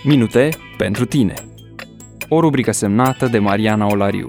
Minute pentru tine. O rubrică semnată de Mariana Olariu.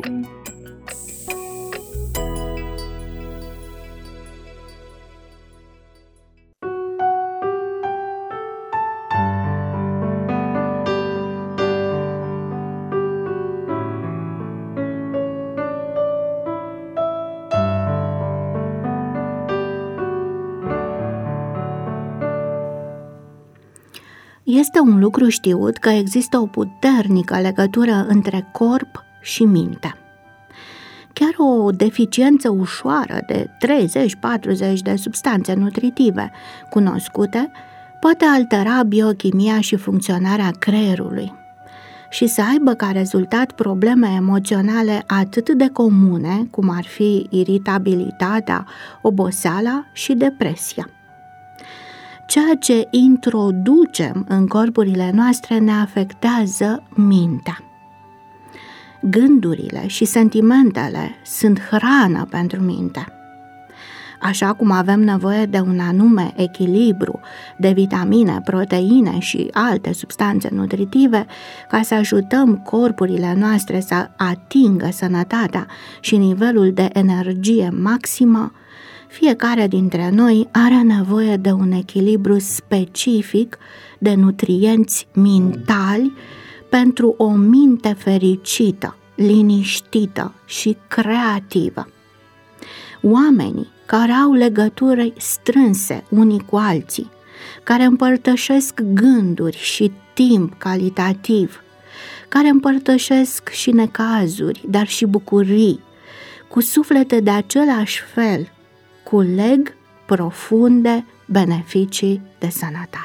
Este un lucru știut că există o puternică legătură între corp și minte. Chiar o deficiență ușoară de 30-40 de substanțe nutritive cunoscute poate altera biochimia și funcționarea creierului și să aibă ca rezultat probleme emoționale atât de comune, cum ar fi iritabilitatea, oboseala și depresia. Ceea ce introducem în corpurile noastre ne afectează mintea. Gândurile și sentimentele sunt hrană pentru minte. Așa cum avem nevoie de un anume echilibru de vitamine, proteine și alte substanțe nutritive ca să ajutăm corpurile noastre să atingă sănătatea și nivelul de energie maximă, fiecare dintre noi are nevoie de un echilibru specific de nutrienți mentali pentru o minte fericită, liniștită și creativă. Oamenii care au legături strânse unii cu alții, care împărtășesc gânduri și timp calitativ, care împărtășesc și necazuri, dar și bucurii, cu suflete de același fel, culeg profunde beneficii de sănătate.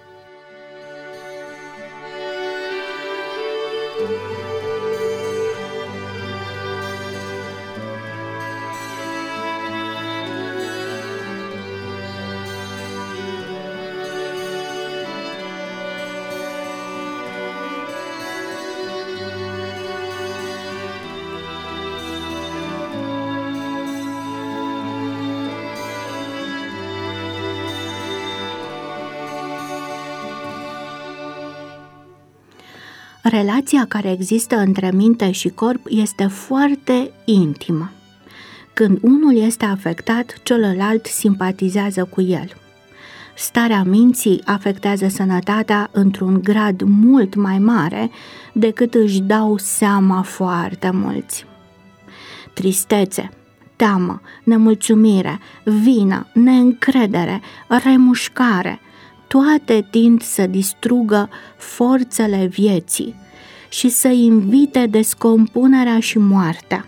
Relația care există între minte și corp este foarte intimă. Când unul este afectat, celălalt simpatizează cu el. Starea minții afectează sănătatea într-un grad mult mai mare decât își dau seama foarte mulți. Tristețe, teamă, nemulțumire, vină, neîncredere, remușcare, toate tind să distrugă forțele vieții și să invite descompunerea și moartea.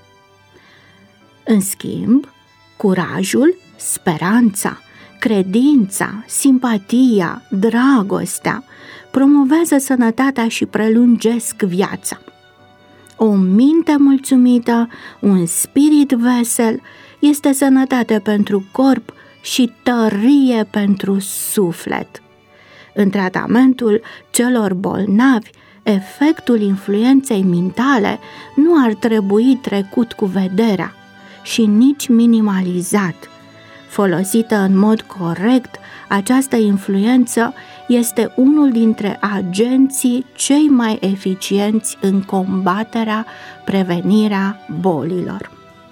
În schimb, curajul, speranța, credința, simpatia, dragostea promovează sănătatea și prelungesc viața. O minte mulțumită, un spirit vesel este sănătate pentru corp și tărie pentru suflet. În tratamentul celor bolnavi, efectul influenței mentale nu ar trebui trecut cu vederea și nici minimalizat. Folosită în mod corect, această influență este unul dintre agenții cei mai eficienți în combaterea, prevenirea bolilor.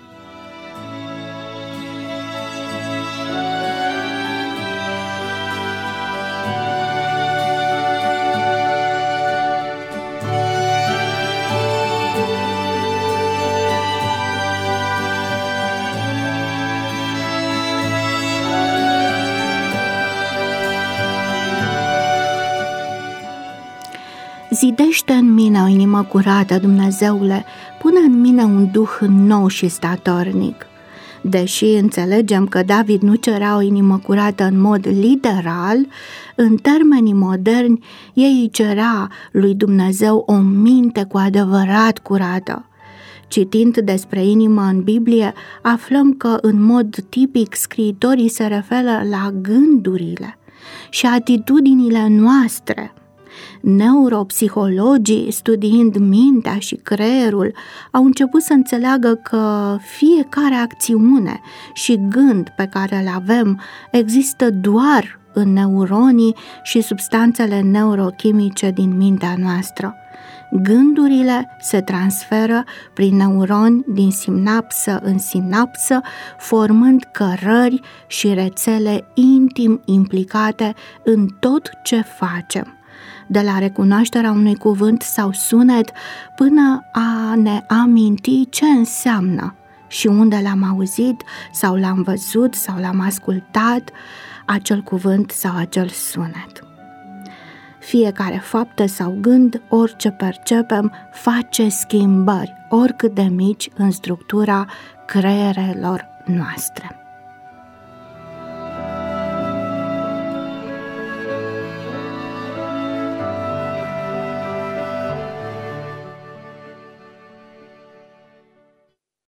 Zidește în mine o inimă curată, Dumnezeule, pune în mine un duh nou și statornic. Deși înțelegem că David nu cerea o inimă curată în mod literal, în termenii moderni, ei îi cerea lui Dumnezeu o minte cu adevărat curată. Citind despre inimă în Biblie, aflăm că în mod tipic scriitorii se referă la gândurile și atitudinile noastre. Neuropsihologii, studiind mintea și creierul, au început să înțeleagă că fiecare acțiune și gând pe care îl avem există doar în neuronii și substanțele neurochimice din mintea noastră. Gândurile se transferă prin neuroni din sinapsă în sinapsă, formând cărări și rețele intim implicate în tot ce facem, de la recunoașterea unui cuvânt sau sunet până a ne aminti ce înseamnă și unde l-am auzit sau l-am văzut sau l-am ascultat, acel cuvânt sau acel sunet. Fiecare faptă sau gând, orice percepem, face schimbări, oricât de mici, în structura creierelor noastre.